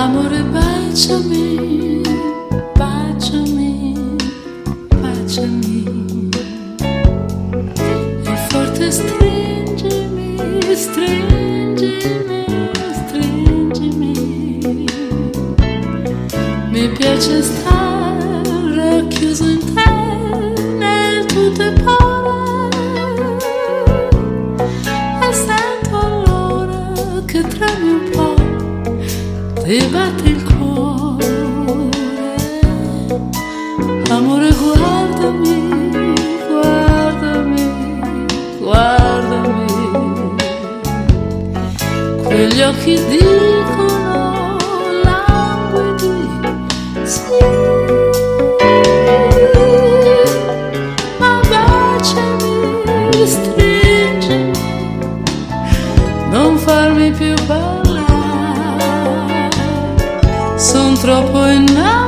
Amore, baciami, baciami, baciami e forte stringimi, stringimi, stringimi. Mi piace stare chiuso in te, nel tuo tepore, e sento allora che tremi un po', ti batte il cuore. Amore, guardami, guardami, guardami, quegli occhi dicono languidi sì, ma baciami, stringimi, non farmi più parlare, son troppo innamorato.